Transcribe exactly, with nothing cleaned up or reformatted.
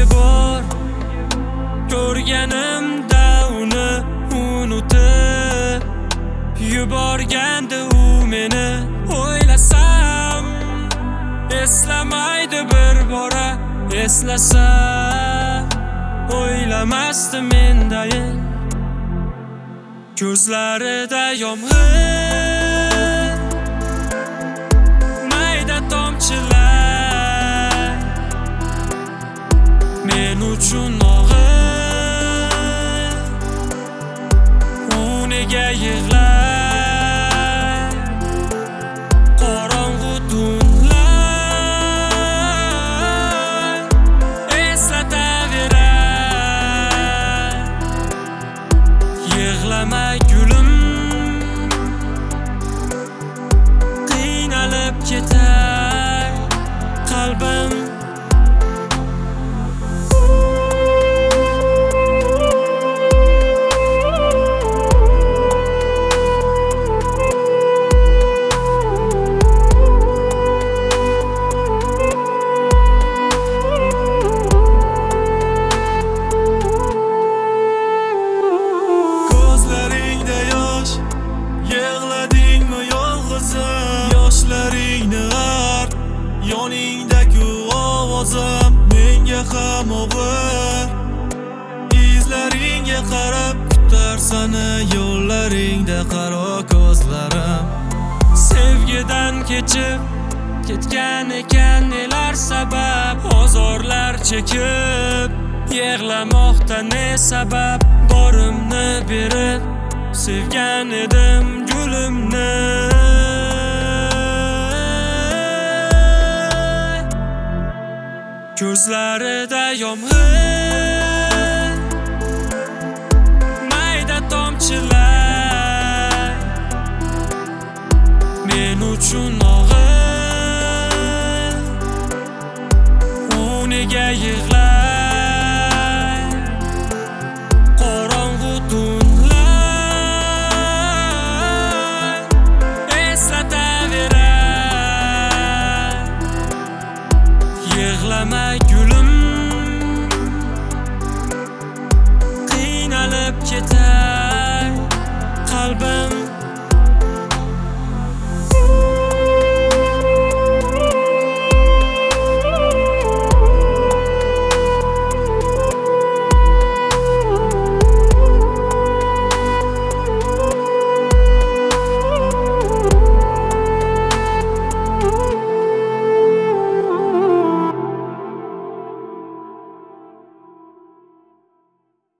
bor ko'rganimda uni unutib yuborgandi u meni. O'ylasam eslamaydi bir bora, eslasa o'ylamasdi mendayin. Ko'zlarida yomg'ir, mayda tomchilar, men uchun og'ir. U nega yig'lar? Qorong'u tunlar eslataverar. Yig'lama gulim, qiynalib ketar qalbim. Yoshlaringni g'ar, yoningdagi ovozim menga ham og'ir. Izlaringga qarab kutar sani yo'llaringda qaro ko'zlarim. Sevgidan kechib ketgan ekan nelar sabab, ozorlar chekib yig'lamoqda ne sabab. Borimni berib sevgan edim gulimni. Ko'zlarida yomg'ir, mayda tomchilar, men uchun og'ir. U nega yig'lar? Qorong'u tunlar eslataverar. Yig'lama gulim, qiynalib ketar qalbim.